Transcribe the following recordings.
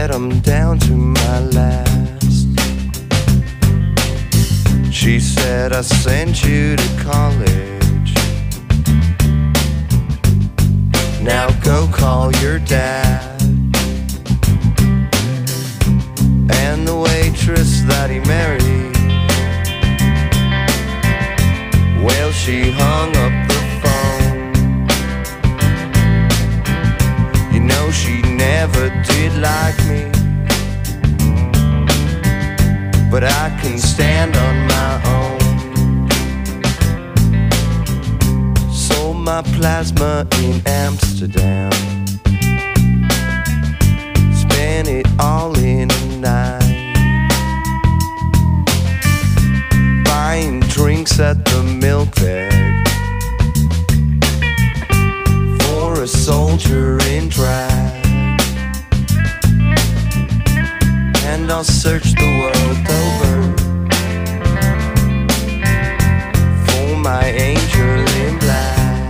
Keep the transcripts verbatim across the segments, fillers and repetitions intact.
said I'm down to my last. She said I sent you to college. Now go call your dad. And the waitress that he married, well, she hung up the phone. You know she never did like me, but I can stand on my own. Sold my plasma in Amsterdam, spent it all in a night, buying drinks at the Milk Bag for a soldier in drag. And I'll search the world over for my angel in black.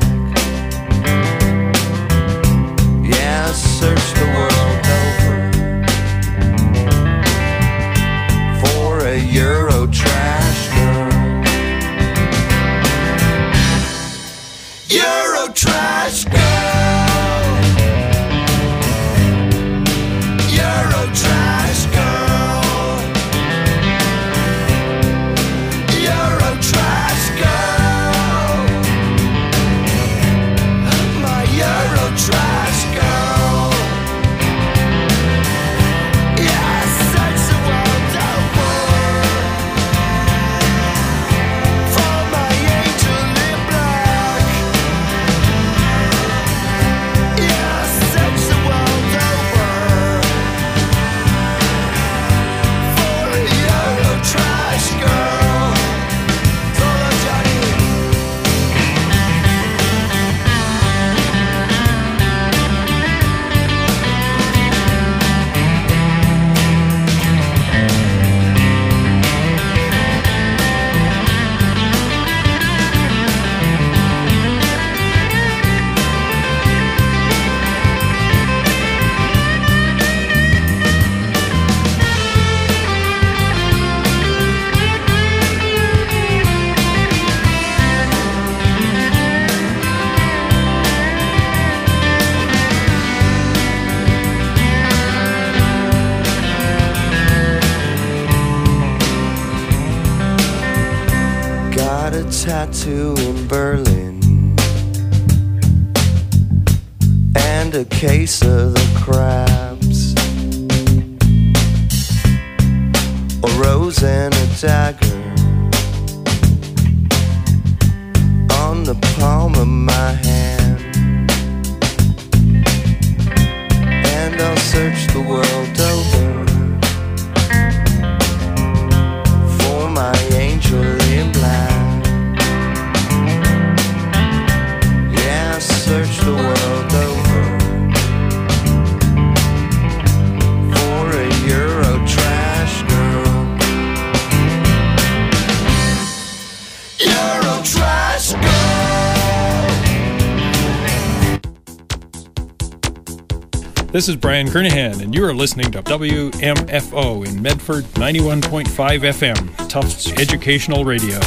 Yeah, I'll search the world over for a Euro trash girl. Euro trash girl. Euro trash girl. Euro trash girl. My Euro trash girl. Yeah, I search the world over for my angel in black. Yeah, I search the world over for a Euro trash girl. Solo Johnny. Got a tattoo in Berlin and a case of the crabs, a rose and a dagger on the palm of my hand. And I'll search the world over for my angel in black. Yeah, I search the world over for a Euro trash girl. Euro trash girl. This is Brian Kernahan, and you are listening to W M F O in Medford, ninety-one point five F M, Tufts Educational Radio.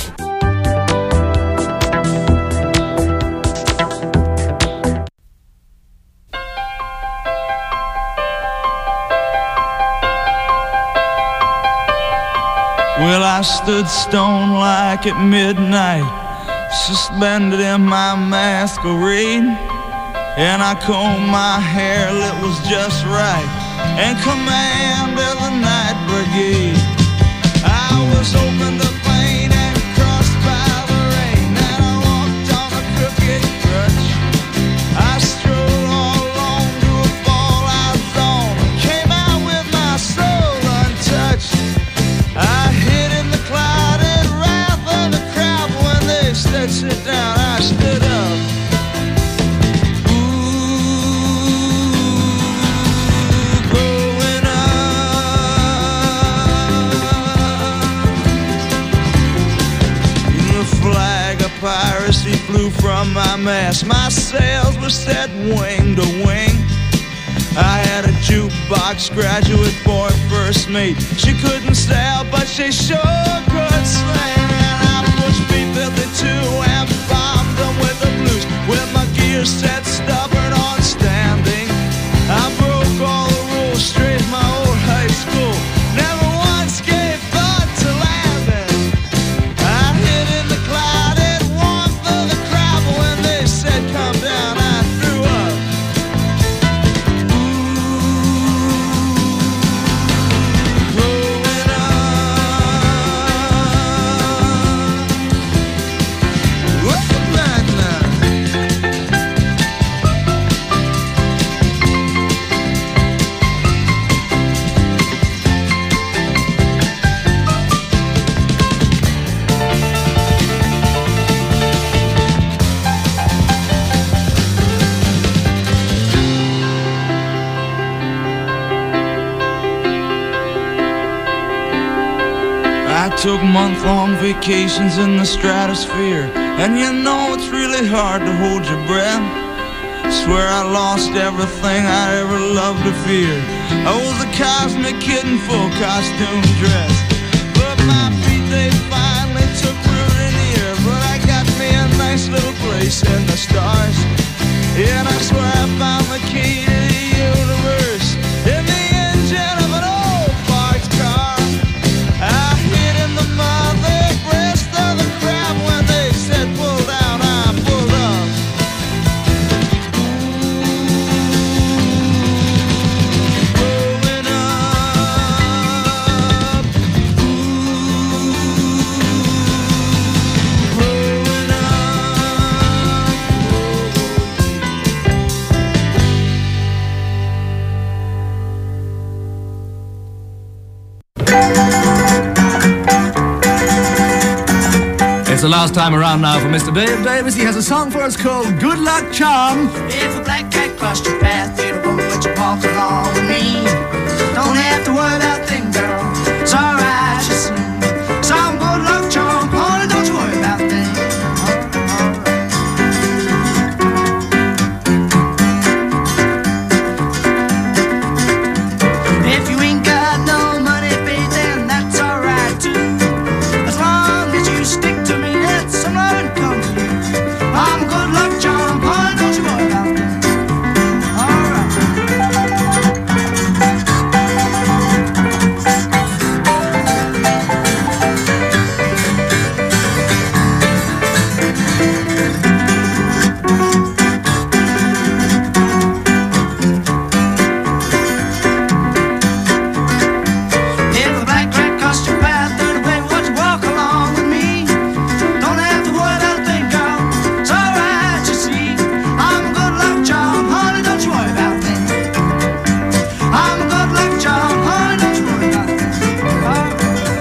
Well, I stood stone like at midnight, suspended in my masquerade, and I combed my hair, it was just right, and commanded the night brigade. I was open to pain and crossed by the rain, and I walked on a crooked crutch. I strode all along to a fallout zone, came out with my soul untouched. I hid in the cloud and wrath of the crowd. When they said sit down, I stood up. Ooh, going up. The flag of piracy flew from my mast. My sails were set wing to wing. I had a jukebox graduate for a first mate. She couldn't sail, but she sure could sing. And I pushed B fifty-two and bombed them with the blues, with my gear set stubborn on standing. I broke all the rules, straight my old high school. Never once gave thought to landing. I hid in the clouded warmth of the crowd, but when they said come down, I threw up. Growing up, what's the plan now? I took month-long vacations in the stratosphere, and you know it's really hard to hold your breath. Swear I lost everything I ever loved or feared. I was a cosmic kid in full costume dress, but my feet, they finally took root in the air. But I got me a nice little place in the stars, and I swear I found the key to the universe in the engine of an old parked car. I hid in the mother breast of the crowd when they said pull down, I pulled up. Growing up, growing It's the last time around now for Mister Dave Davis. He has a song for us called Good Luck Charm. If a black cat crossed your path, you won't let you walk along with me. Don't have to worry about things, girl. It's alright, you see. Some good luck charm, honey, don't you worry about things. If you ain't got no money, baby, then that's alright too. As long as you stick to me, that's some loving comes to you. I'm a good luck charm, honey, don't you worry about things. Alright. If a black rat crossed your path, turn away, won't you walk along with me? Don't have to worry about a thing, girl. It's alright, you see. I'm a good luck charm, honey, don't you worry about things. I'm a good luck charm, honey, don't you worry about things. Alright.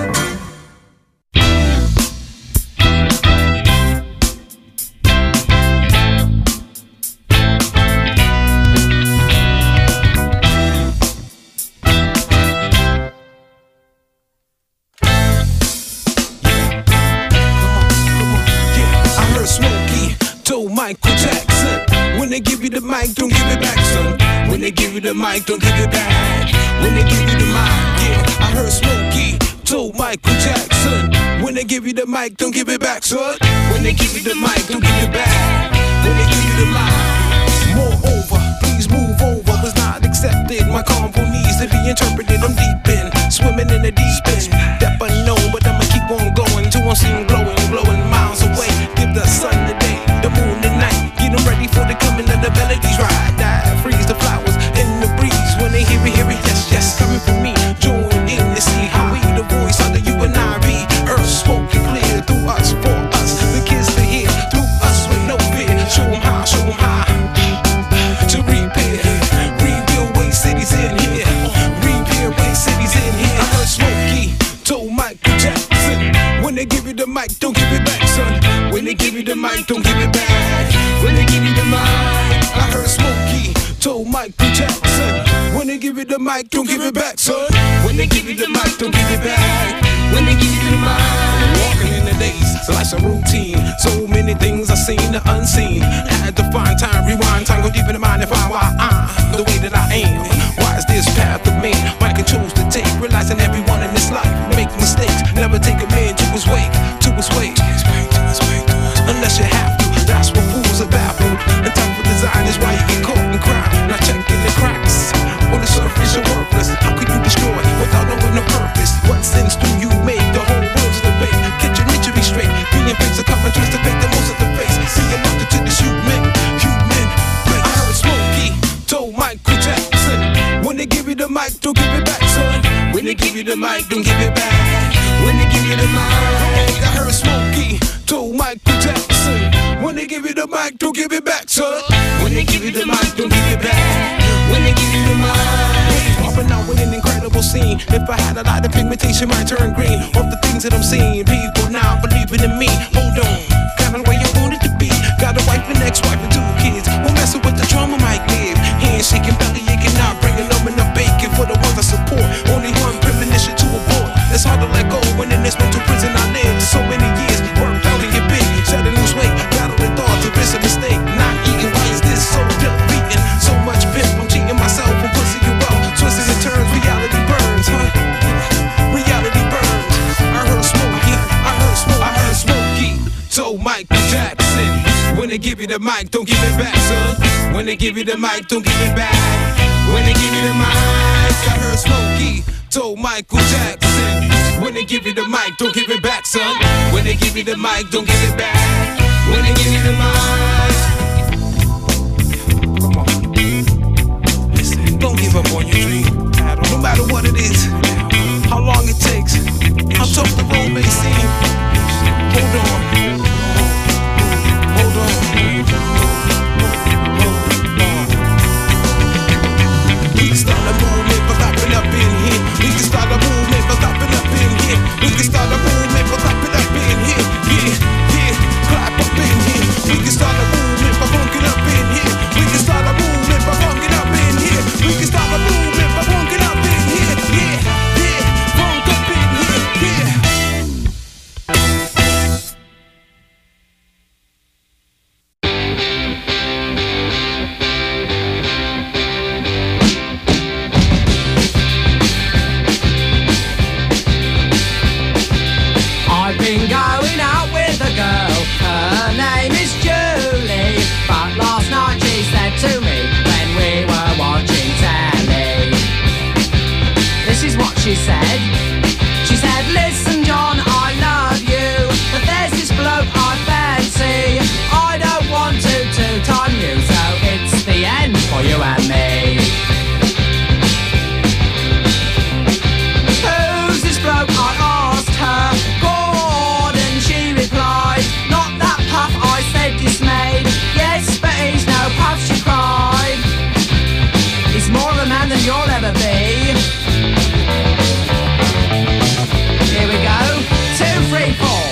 Yeah, I heard Smokey told Michael Jackson, when they give you the mic, don't give it back, son. When they give you the mic, don't give it back. When they give you the mic, yeah, I heard Smokey told Michael Jackson, when they give you the mic, don't give it back, son. When they give you the mic, don't give it back. When they give you the mic, moreover, please move over, was not accepted. My combo needs to be interpreted. I'm deep in, swimming in the deep end. That unknown, but I'ma keep on going till I'm seen glowing, glowing miles away. Give the sun the day, the moon the night. Get them ready for the coming of the melodies. Ride, die, freeze the flowers in the breeze. When they hear it, hear it, yes, yes, coming from me. Join in to see how we the voice under you and I be. Earth spoken clear through us, for us. The kids to hear through us with no fear. Show 'em how, show 'em how to repair, rebuild waste cities in here. Repair waste cities in here. I heard Smokey told Michael Jackson, when they give you the mic, don't give it back, son. When they give you the mic, don't give it back. When they give you the mic, I heard Smokey told Michael Jackson, when they give you the mic, don't give it back, son. When they give you the mic, don't give it back. When they give you the mic, walking in the days, so life's a routine. So many things I've seen, the unseen. Had to find time, rewind time, go deep in the mind and find why I'm the way that I am. mic, don't give it back, son. When they give you the mic, don't give it back. When they give you the mic, I heard Smokey told Michael Jackson. When they give you the mic, don't give it back, son. When they give you the mic, don't give it back. When they give you the mic, popping out with an incredible scene. If I had a lot of pigmentation, might turn green. Off the things that I'm seeing, people now believing in me. Hold on, kinda where you want it to be. Got a wife and ex-wife and two kids. Won't messing with the drama, Mike live. Hands shaking, belly aching, not bringing them enough bacon for the ones I support. Only one premonition to abort. It's hard to let go when in this mental prison I lived. So many years worked out in your big, set a lose weight, battling thoughts, if it's a mistake. Not eating, why is this so defeating? So much pimp, I'm cheating myself and pussy you up. Twisting and turns, reality burns, huh? Reality burns. I heard Smokey, I heard Smokey, I heard Smokey. So Michael Jackson, when they give you the mic, don't give it back, son. When they give you the mic, don't give it back. When they give you the mic, I heard Smokey told Michael Jackson. When they give you the mic, don't give it back, son. When they give you the mic, don't give it back. When they give you the mic, come on, listen, don't give up on your dream. No matter what it is, how long it takes, how tough the road may seem. Hold on, hold on, hold on. We can start a movement for stopping up in here. We can start a movement for stopping up in here. We can start a movement for stopping up in here. Yeah, yeah, clap up in here. We can start a movement for bunking up in here. We can start a movement for bunking up in here. We can start a movement for bunking up in here. Yeah, yeah, bunk up in here. Yeah. I've been going out with a girl, her name is Julie. But last night she said to me when we were watching telly, this is what she said. She said, listen John, I love you, but there's this bloke I fancy. I don't want to toot on you, so it's the end for you and me. Who's this bloke, I asked her. Gordon, she replied. Not that puff, I said dismayed. Yes, but he's no puff, she cried. He's more of a man than you'll ever be. Here we go, two, three, four.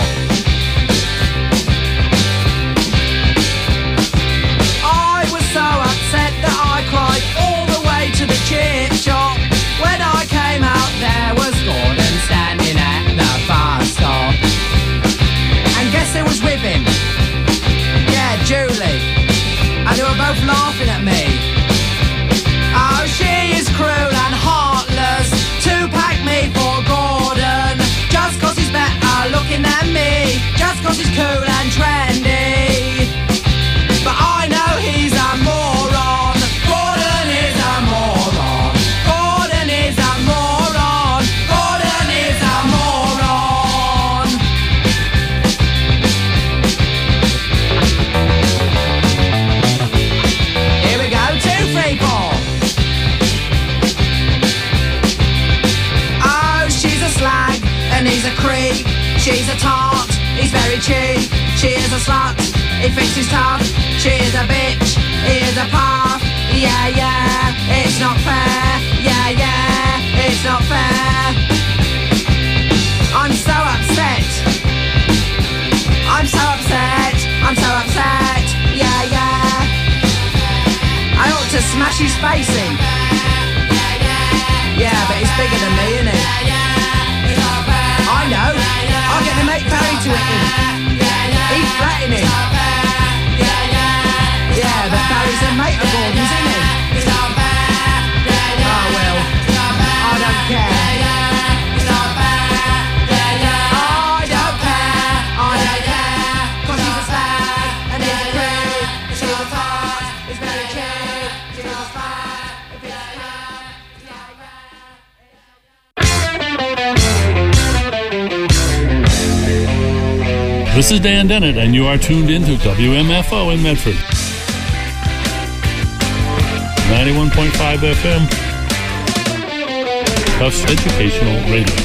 I was so upset that I cried all the way to the chip shop. When I came out, there was Gordon standing at the bus stop. And guess who was with him? Yeah, Julie. And they were both laughing at me. Oh, she is cruel and heartless to pack me for Gordon. Just cause he's better looking than me. Just cause he's cool and trendy. But I know he's a moron. Gordon is a moron. Gordon is a moron. Gordon is a moron. Here we go, two, three, four. Oh, she's a slag and he's a creep. She's a tart, he's very cheap. She is a slut, he thinks he's tough. She is a bitch, he is a puff. Yeah, yeah, it's not fair. Yeah, yeah, it's not fair. I'm so upset. I'm so upset. I'm so upset. Yeah, yeah. I ought to smash his face in. Yeah, but he's bigger than me, isn't he? I know. I'll get the mate Barry to hit him. He's flattening him. Yeah, but Barry's a mate of Gordon's, isn't he? Oh well, I don't care. I don't care. I don't care. Cause he's a slag and he's a creep. She's a tart, he's very cheap. She's a slag, if it's a This is Dan Dennett, and you are tuned in to W M F O in Medford. ninety-one point five F M. Tufts Educational Radio.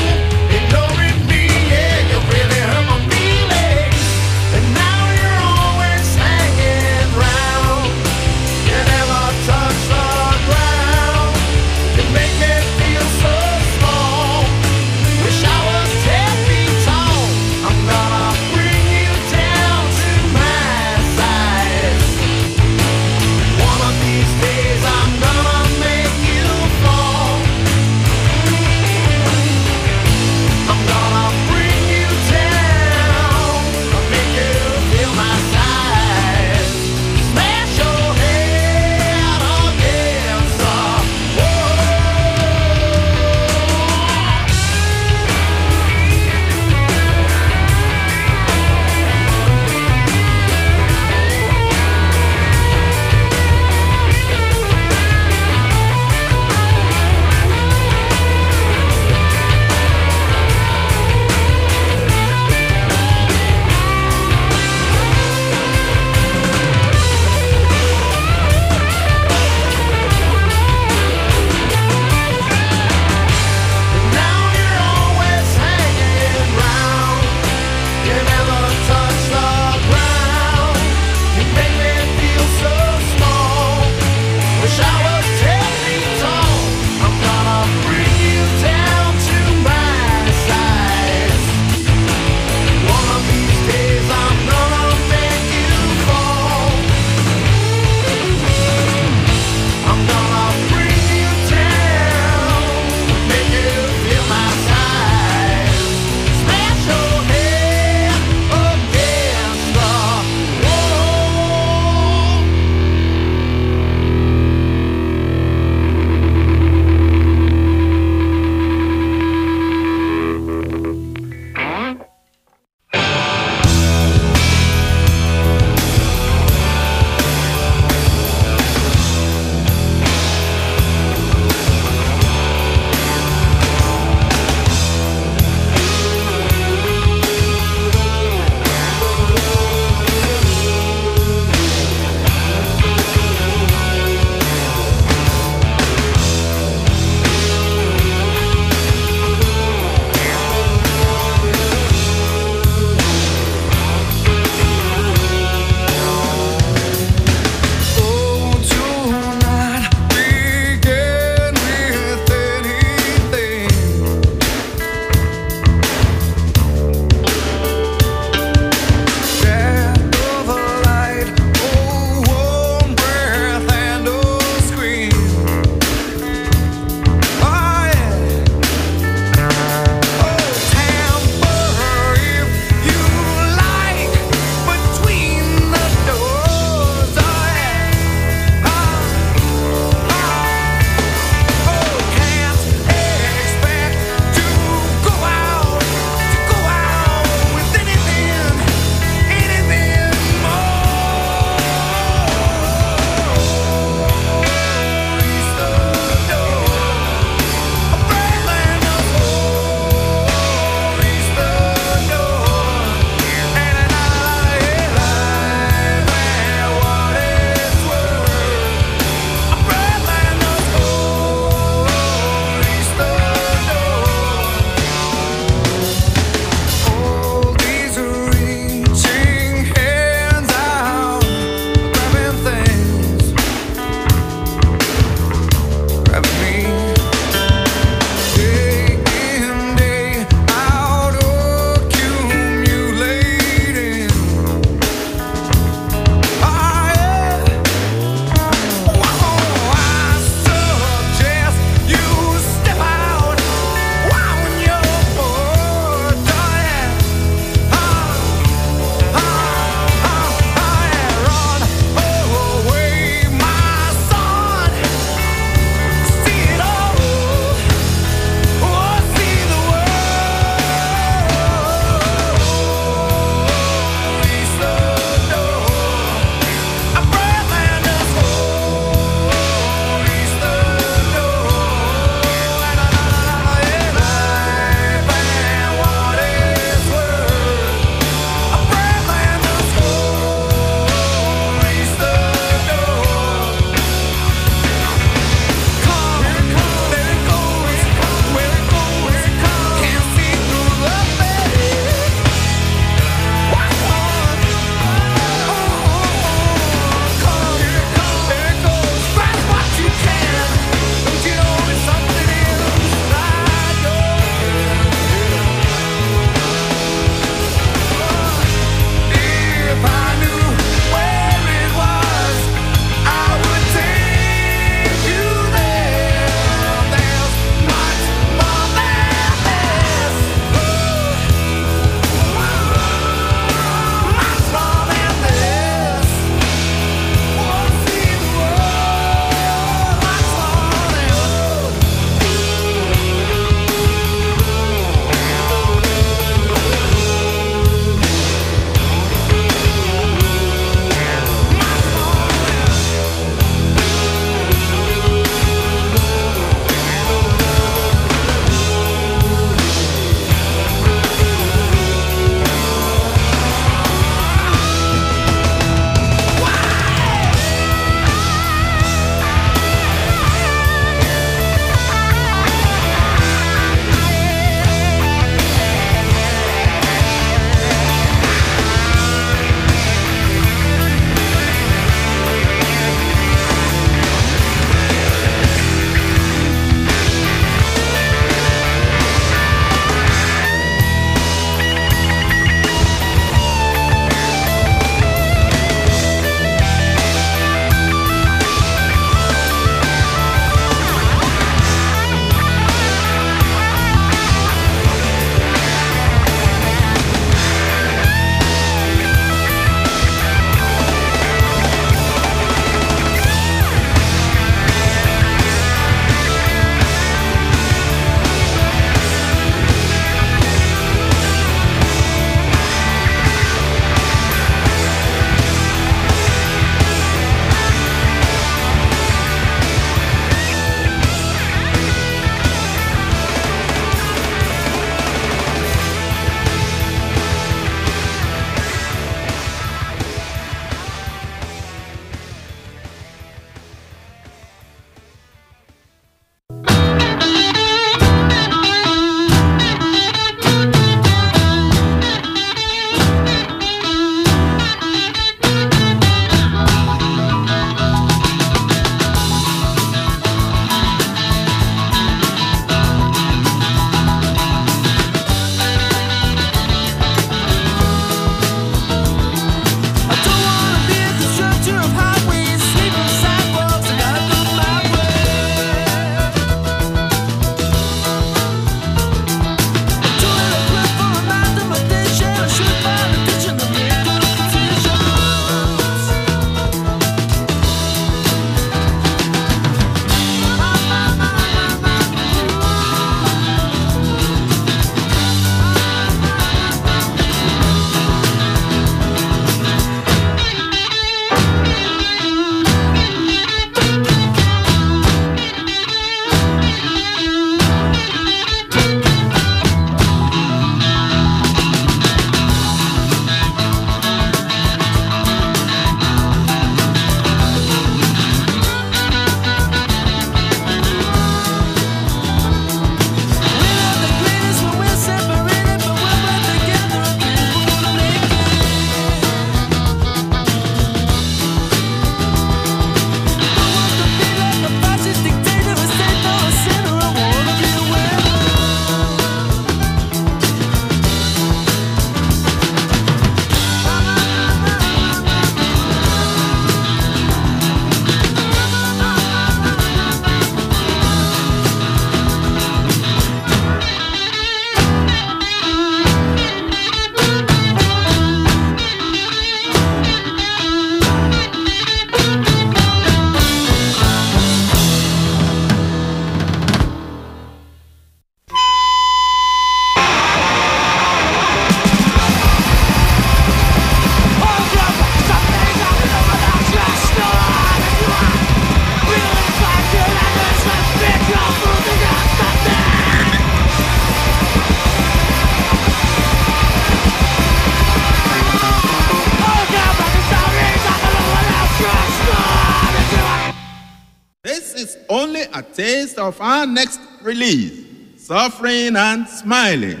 a taste of our next release, Suffering and Smiling.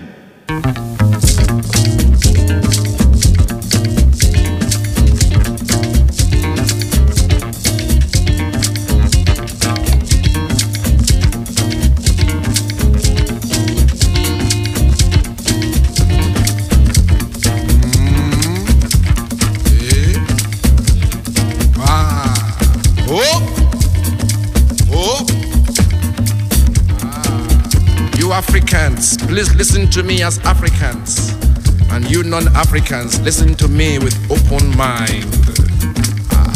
Africans, please listen to me as Africans, and you non-Africans, listen to me with open mind. Ah.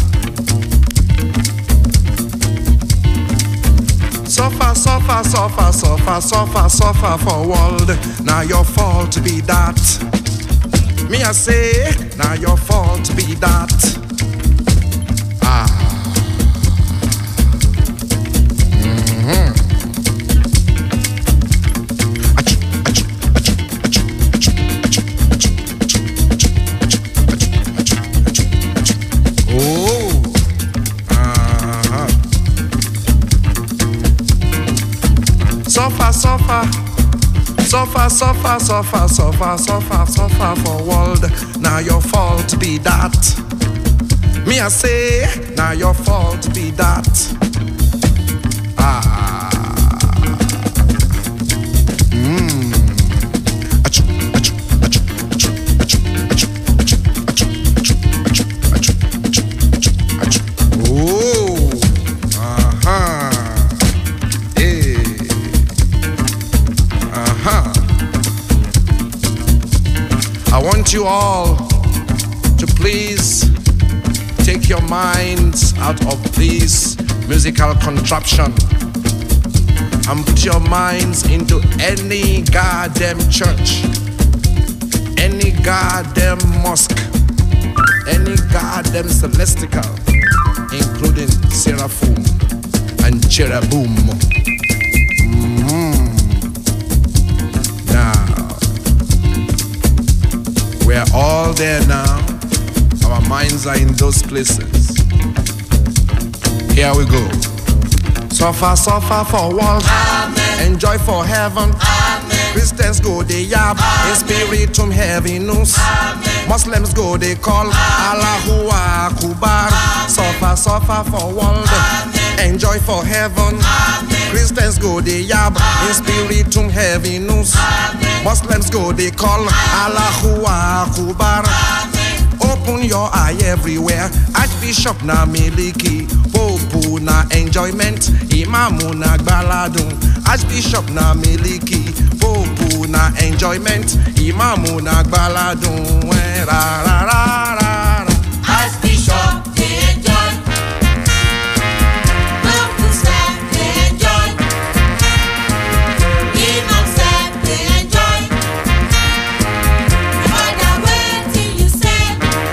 Suffer, suffer, suffer, suffer, suffer, suffer for world. Now your fault be that. Me I say, now your fault be that. Ah. Mm-hmm. Suffer, suffer, suffer, suffer, suffer, suffer, suffer, suffer for world. Now your fault be that. Me I say, now your fault be that. Ah. Mm. Achoo, achoo, achoo, achoo, achoo, achoo, achoo, achoo, achoo, achoo, achoo. Oh. Uh-huh. Huh. I want you all to please take your minds out of this musical contraption and put your minds into any goddamn church, any goddamn mosque, any goddamn celestial, including seraphim and cherubim. Mm-hmm. Now, we're all there now. Our minds are in those places. Here we go. Suffer, suffer for world. Amen. Enjoy for heaven. Amen. Christians go they yab. In spiritum heaviness. Muslims go they call. Allahu Akbar. Suffer, suffer for world. Amen. Enjoy for heaven. Amen. Christians go they yab. In spiritum heaviness. Muslims go they call. Allahu Akbar. Open your eye everywhere. Archbishop na miliki, Pope na enjoyment, Imamu na gbaladun. Archbishop na miliki, Pope na enjoyment, Imamu na gbaladun. Ra ra ra ra. Archbishop they enjoy, Pope staff they enjoy, Imam staff they enjoy. No matter what you say.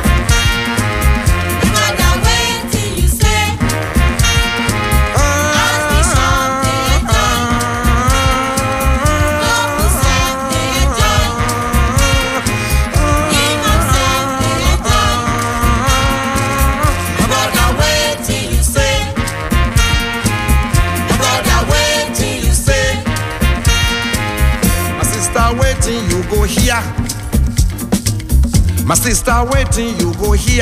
Here. My sister waiting, you go here.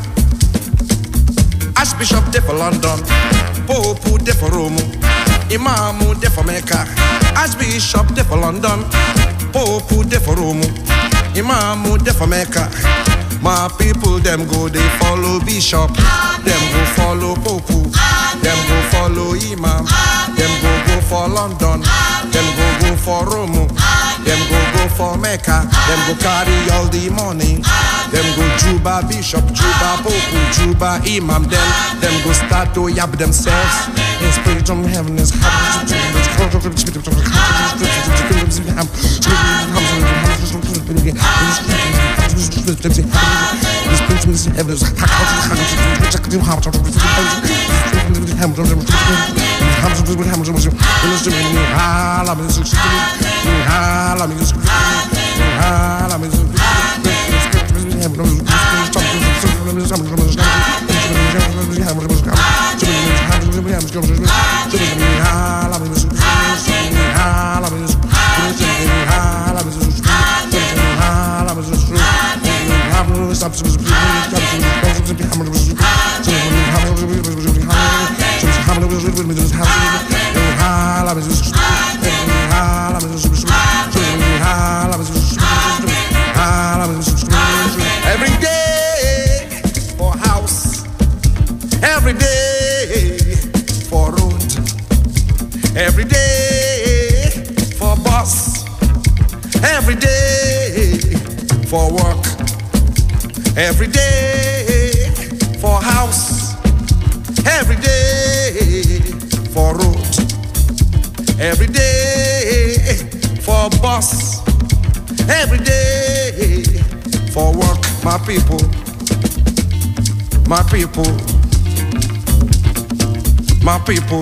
Archbishop de for London, Pope de for Rome, Imamu de for Mecca. Archbishop de for London, Pope de for Rome, Imamu de for Mecca. My people them go they follow Bishop, them go follow Pope, them go follow Imam, them go go for London, them go go for Rome. Them go go for Mecca, them go carry all the money. Them go Juba Bishop, Juba Pope, Juba Imam. Then them go start to yab themselves. In spirit from heaven is every day for work, every day for house, every day for road, every day for bus, every day for work. My people, my people, my people,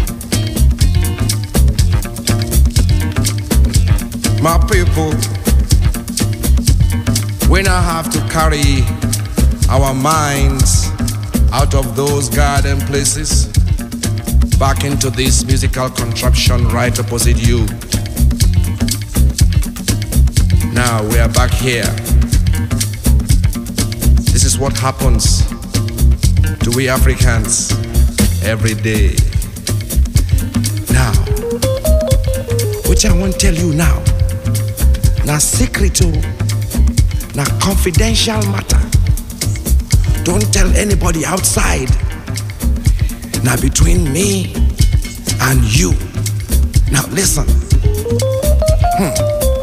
my people. We now have to carry our minds out of those garden places back into this musical contraption right opposite you. Now we are back here. This is what happens to we Africans every day. Now, what I want to tell you now, na secret, na confidential matter. Don't tell anybody outside. Now between me and you. Now listen. Hmm.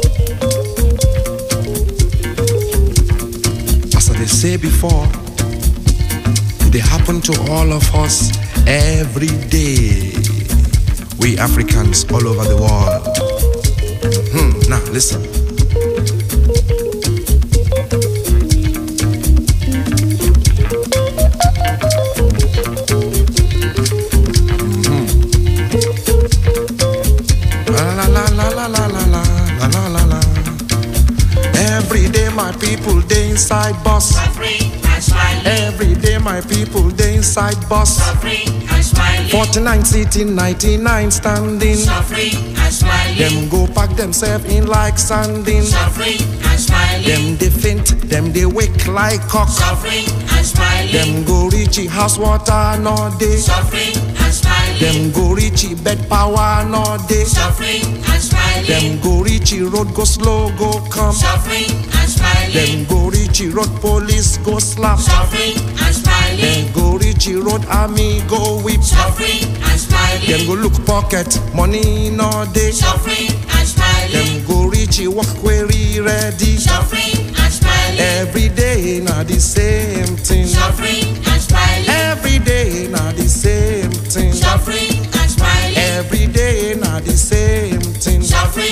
As I say before, they happen to all of us every day. We Africans all over the world. Hmm. Now listen. People they inside bus. Every day my people they inside bus. forty-nine sitting, ninety-nine standing. Them go pack themselves in like sanding. Them they faint, them they wake like cock. Them go reach house water no day. Them go reach bed power no day. Them go reach road go slow go come. Them go reach road police go slap. Them go reach road army go whip. Them go look pocket money no day. Them go reach work query ready. Every day na the same thing. Every day na the same thing. Every day na the same thing.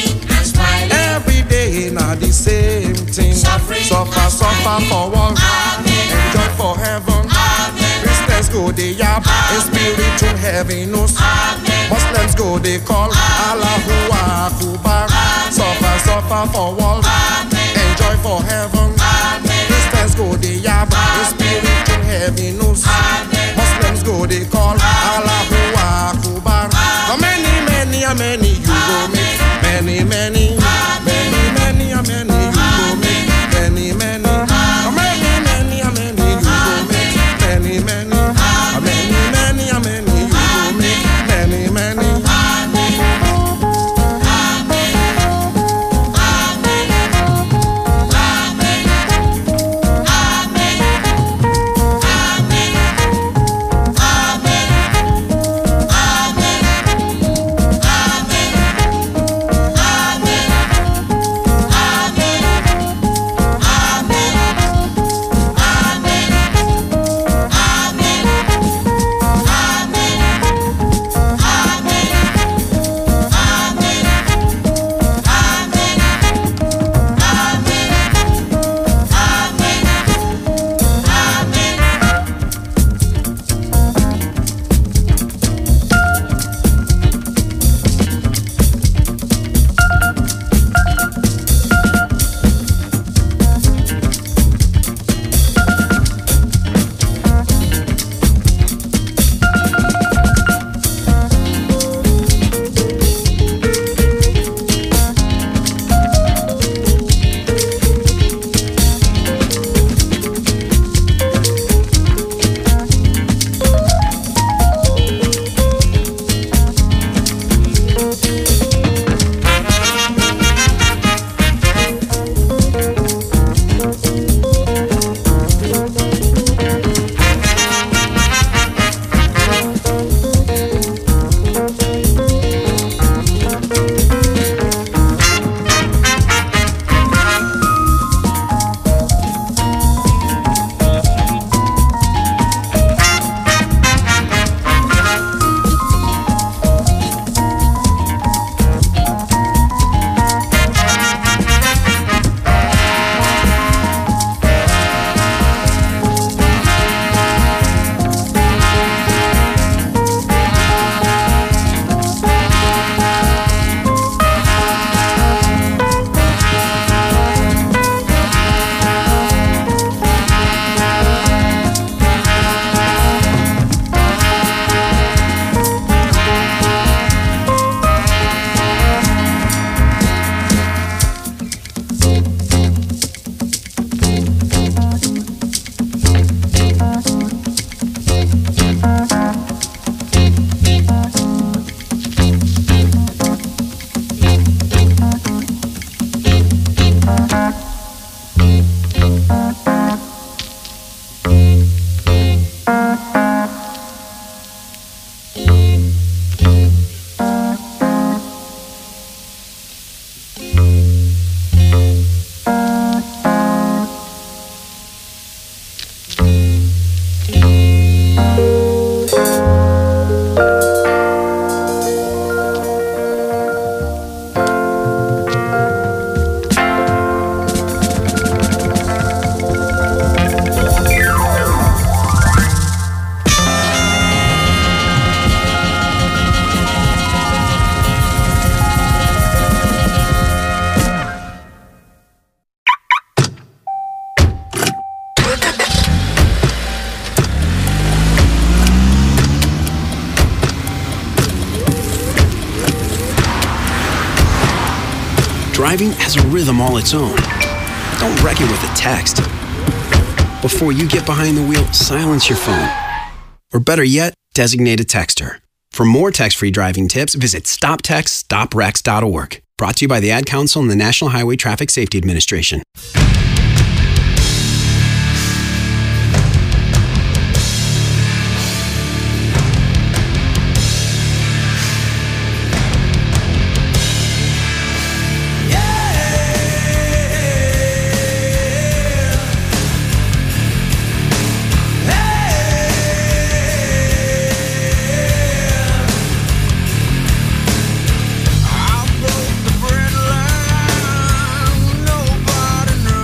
Every day na the same thing. Suffer, suffer for one, enjoy for heaven. Christians go they yap, in spiritual heaviness. Muslims go they call Allahu Akbar. Suffer, suffer for one, enjoy for heaven. Christians go they yap, in spiritual heaviness. Muslims go they call Allahu Akbar. How many, many, how many you go make? Many, many, many, many, how many you go make? Many, many, how many, many, how many you go make? Many, many, how many, many, how many you go make? Many, many. Amen. Driving has a rhythm all its own. Don't wreck it with a text. Before you get behind the wheel, silence your phone. Or better yet, designate a texter. For more text-free driving tips, visit stop text stop wrecks dot org. Brought to you by the Ad Council and the National Highway Traffic Safety Administration. I broke the bread line, nobody knows.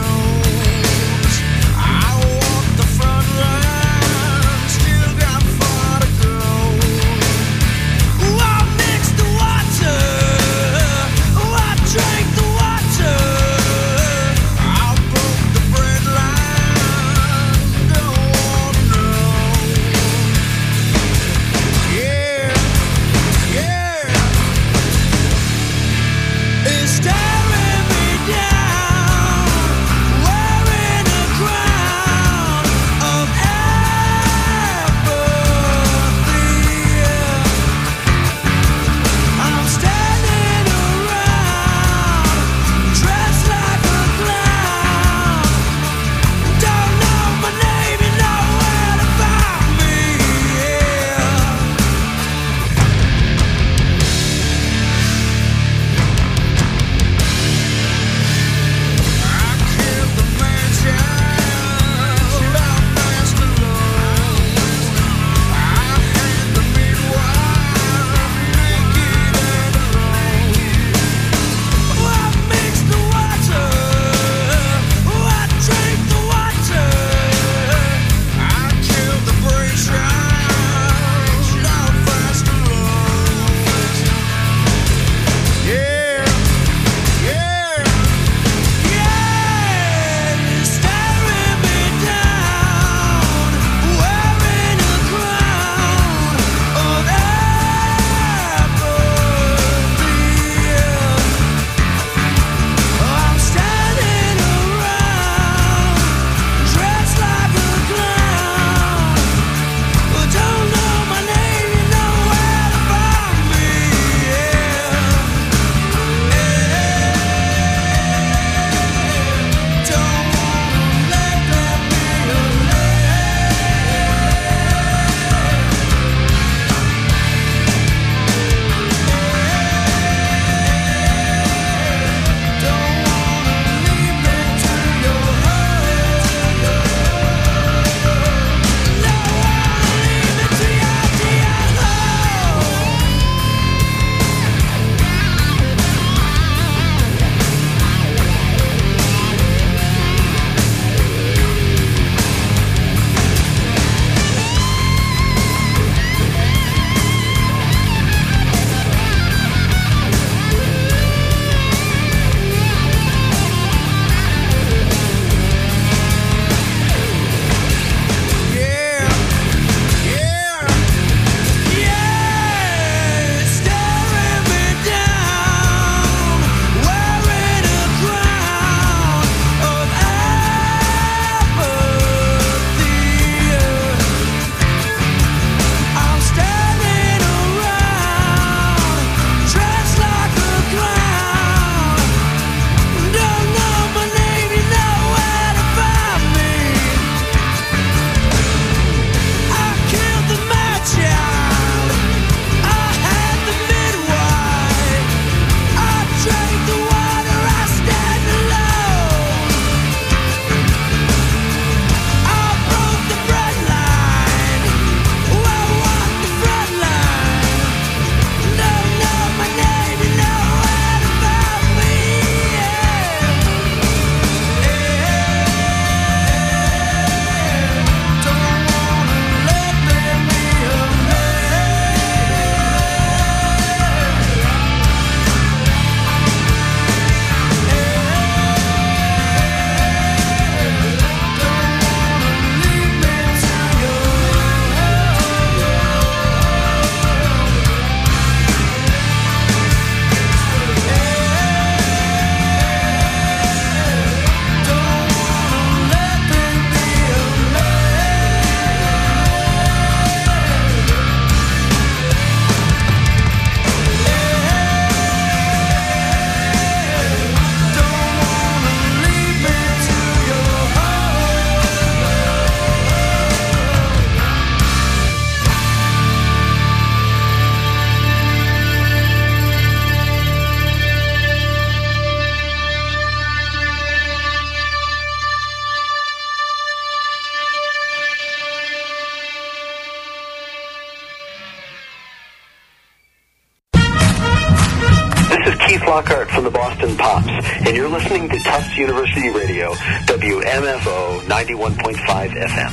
Flockhart from the Boston Pops, and you're listening to Tufts University Radio, W M F O ninety-one point five F M.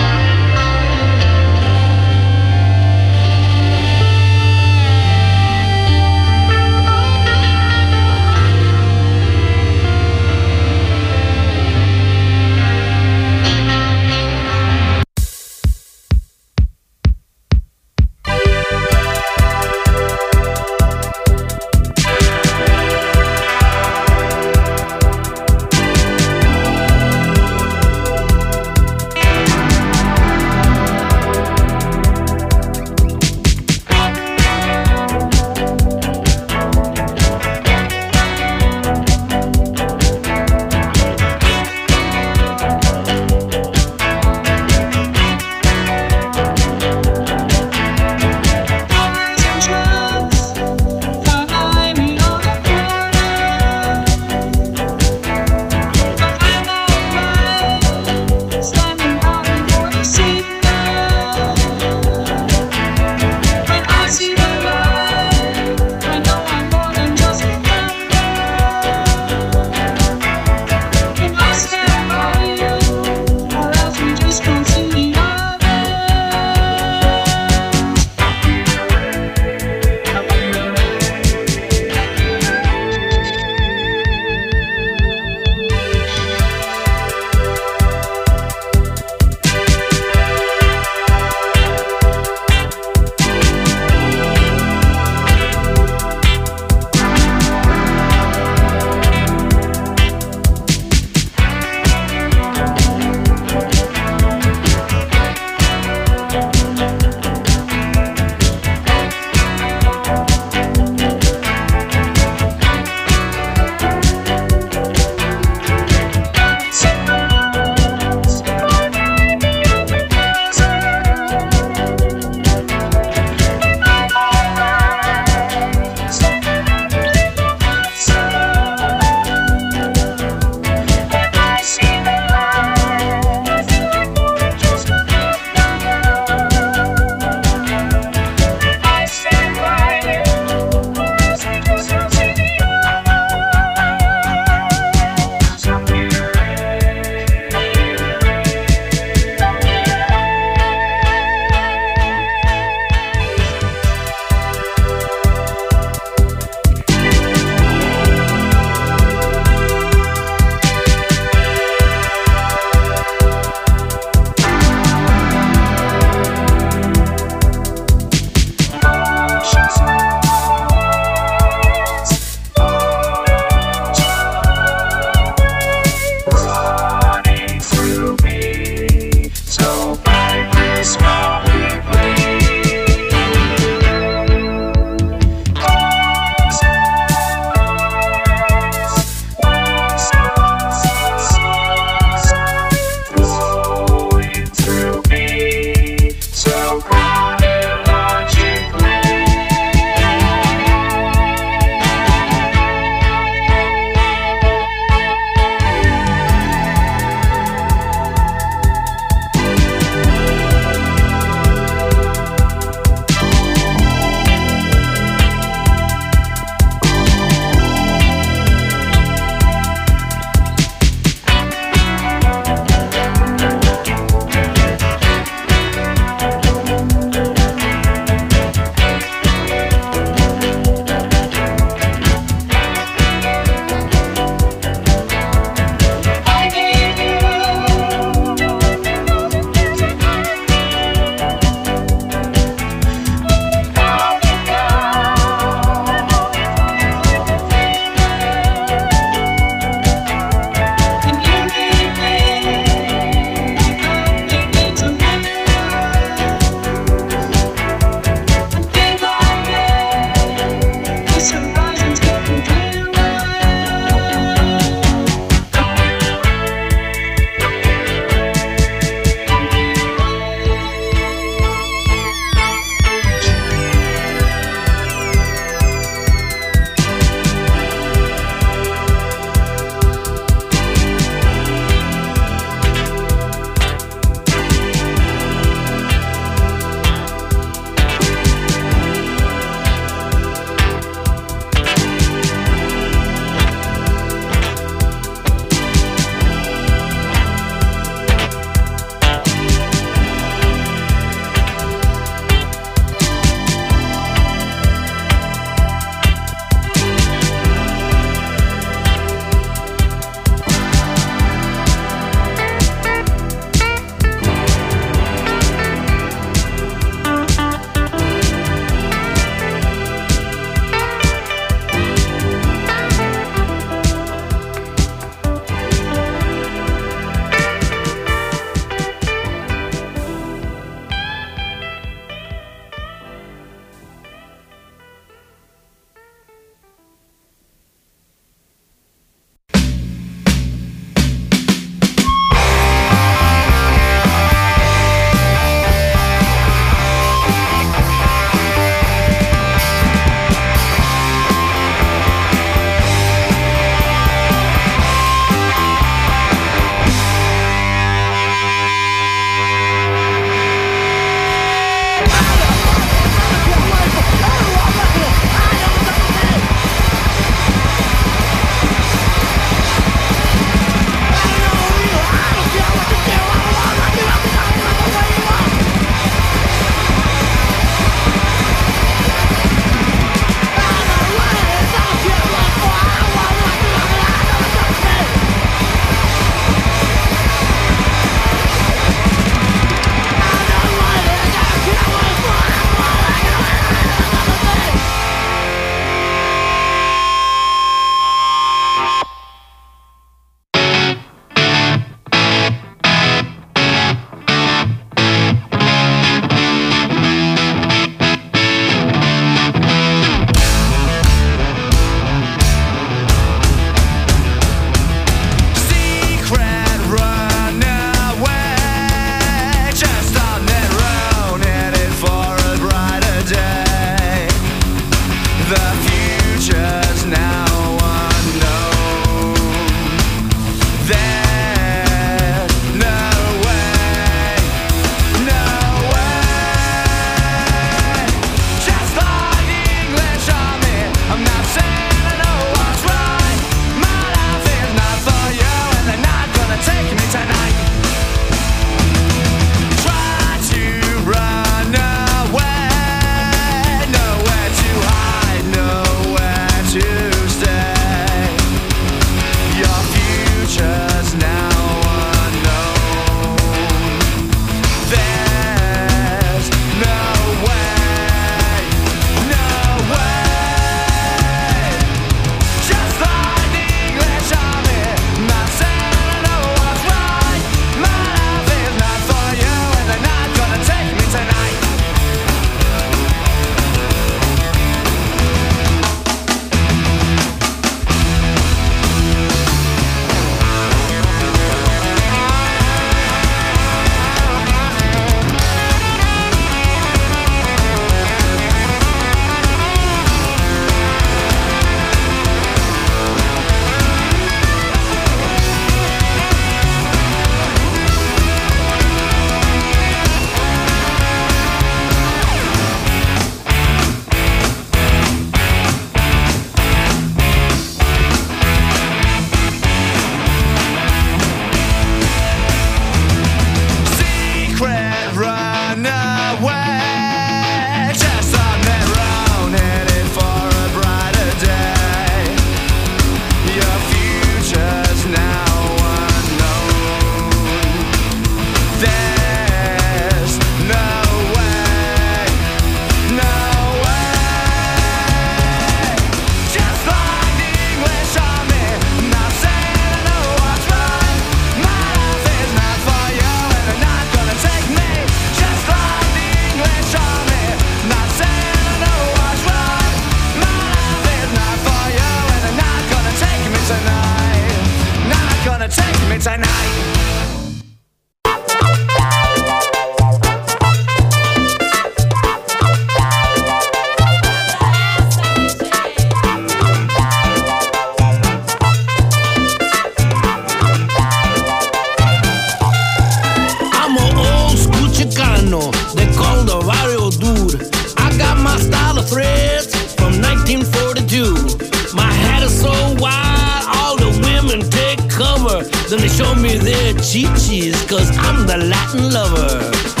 Then they show me their chi-chis, cause I'm the Latin lover.